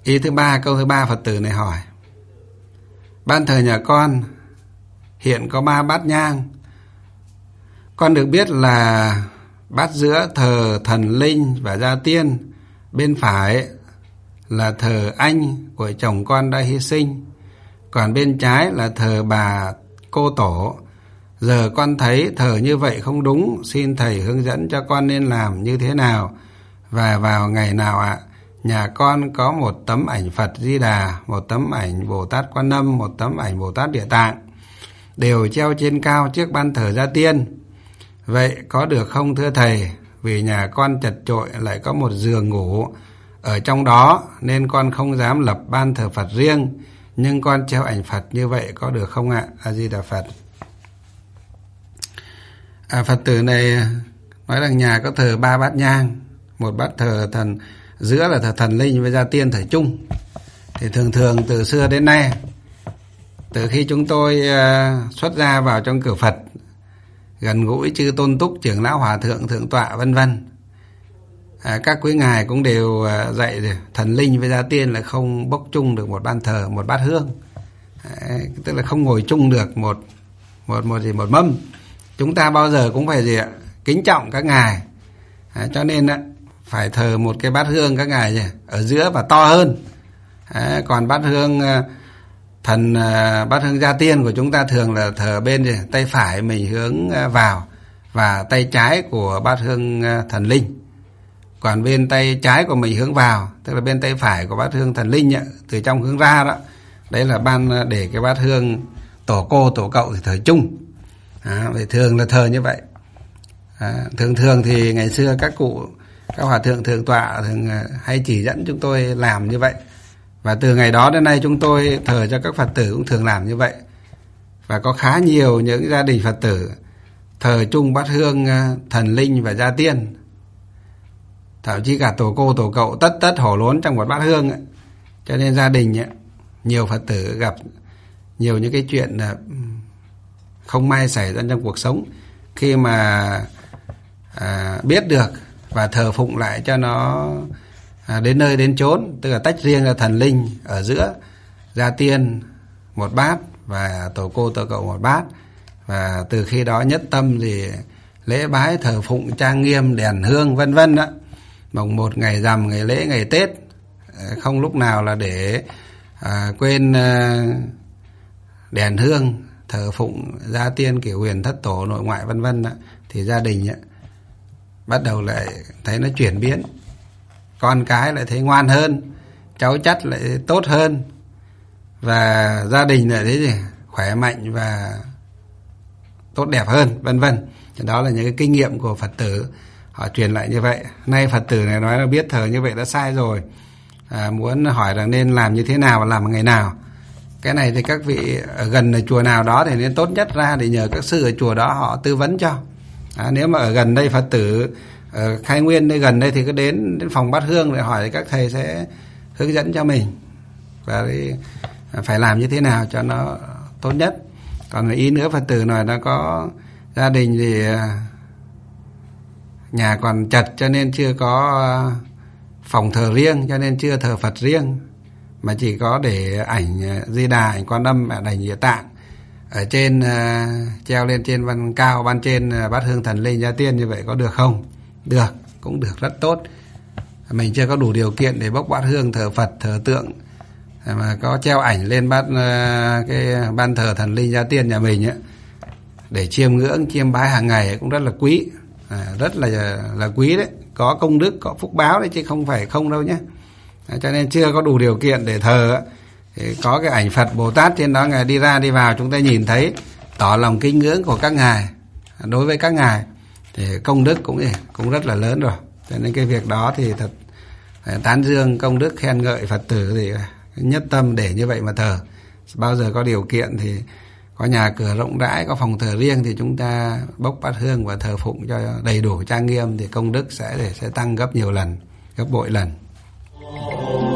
Ý thứ ba, câu thứ ba Phật tử này hỏi: ban thờ nhà con hiện có 3 bát nhang. Con được biết là bát giữa thờ thần linh và gia tiên, bên phải là thờ anh của chồng con đã hy sinh, còn bên trái là thờ bà cô tổ. Giờ con thấy thờ như vậy không đúng, xin thầy hướng dẫn cho con nên làm như thế nào và vào ngày nào ạ? Nhà con có một tấm ảnh Phật Di Đà, một tấm ảnh Bồ Tát Quan Âm, một tấm ảnh Bồ Tát Địa Tạng, đều treo trên cao trước ban thờ gia tiên. Vậy có được không thưa thầy? Vì nhà con chật chội lại có một giường ngủ ở trong đó nên con không dám lập ban thờ Phật riêng, nhưng con treo ảnh Phật như vậy có được không ạ? A Di Đà Phật. Phật tử này nói rằng nhà có thờ 3 bát nhang, một bát thờ thần, giữa là thờ thần linh với gia tiên thờ chung. Thì thường thường từ xưa đến nay, từ khi chúng tôi xuất gia vào trong cửa Phật, gần gũi chư tôn túc, trưởng lão, hòa thượng, thượng tọa vân vân, các quý ngài cũng đều dạy thần linh với gia tiên là không bốc chung được một ban thờ, một bát hương. Tức là không ngồi chung được một mâm. Chúng ta bao giờ cũng phải kính trọng các ngài, cho nên phải thờ một cái bát hương các ngài ở giữa và to hơn. Còn bát hương bát hương gia tiên của chúng ta thường là thờ bên tay phải mình hướng vào và tay trái của bát hương thần linh. Còn bên tay trái của mình hướng vào, tức là bên tay phải của bát hương thần linh từ trong hướng ra đó, đấy là ban để cái bát hương tổ cô tổ cậu thì thờ chung. Vậy thường là thờ như vậy. Thường thì ngày xưa các cụ, các hòa thượng thượng tọa thường hay chỉ dẫn chúng tôi làm như vậy. Và từ ngày đó đến nay chúng tôi thờ cho các Phật tử cũng thường làm như vậy. Và có khá nhiều những gia đình Phật tử thờ chung bát hương thần linh và gia tiên, thậm chí cả tổ cô tổ cậu tất hổ lốn trong một bát hương. Cho nên gia đình nhiều Phật tử gặp nhiều những cái chuyện không may xảy ra trong cuộc sống, khi mà biết được và thờ phụng lại cho nó đến nơi đến chốn, tức là tách riêng ra thần linh ở giữa, gia tiên một bát và tổ cô tổ cậu một bát. Và từ khi đó nhất tâm thì lễ bái thờ phụng trang nghiêm, đèn hương vân vân đó, mồng 1 ngày rằm, ngày lễ, ngày Tết, không lúc nào là để quên đèn hương, thờ phụng gia tiên, cửu huyền, thất tổ, nội ngoại vân vân đó. Thì gia đình bắt đầu lại thấy nó chuyển biến, con cái lại thấy ngoan hơn, cháu chắt lại tốt hơn, và gia đình lại thấy khỏe mạnh và tốt đẹp hơn vân vân. Đó là những cái kinh nghiệm của Phật tử họ truyền lại như vậy. Nay Phật tử này nói là biết thờ như vậy đã sai rồi, muốn hỏi rằng nên làm như thế nào và làm vào ngày nào. Cái này thì các vị ở gần ở chùa nào đó thì nên tốt nhất ra để nhờ các sư ở chùa đó họ tư vấn cho. Nếu mà ở gần đây Phật tử ở Khai Nguyên đây, gần đây thì cứ đến phòng bát hương để hỏi, thì các thầy sẽ hướng dẫn cho mình và phải làm như thế nào cho nó tốt nhất. Còn ý nữa, Phật tử nói nó có gia đình thì nhà còn chật cho nên chưa có phòng thờ riêng, cho nên chưa thờ Phật riêng, mà chỉ có để ảnh Di Đà, ảnh Quan Âm, ảnh Địa Tạng ở trên, treo lên trên ban cao, ban trên bát hương thần linh gia tiên. Như vậy có được không? Được, cũng được, rất tốt. Mình chưa có đủ điều kiện để bốc bát hương thờ Phật, thờ tượng, mà có treo ảnh lên cái ban thờ thần linh gia tiên nhà mình để chiêm ngưỡng, chiêm bái hàng ngày cũng rất là quý, rất là quý đấy, có công đức, có phúc báo đấy, chứ không phải không đâu nhé. Cho nên chưa có đủ điều kiện để thờ thì có cái ảnh Phật Bồ Tát trên đó, ngài đi ra đi vào chúng ta nhìn thấy, tỏ lòng kính ngưỡng của các ngài, đối với các ngài thì công đức cũng rất là lớn rồi. Cho nên cái việc đó thì thật tán dương, công đức, khen ngợi Phật tử thì nhất tâm để như vậy mà thờ. Bao giờ có điều kiện thì có nhà cửa rộng rãi, có phòng thờ riêng thì chúng ta bốc bát hương và thờ phụng cho đầy đủ trang nghiêm, thì công đức sẽ tăng gấp nhiều lần, gấp bội lần.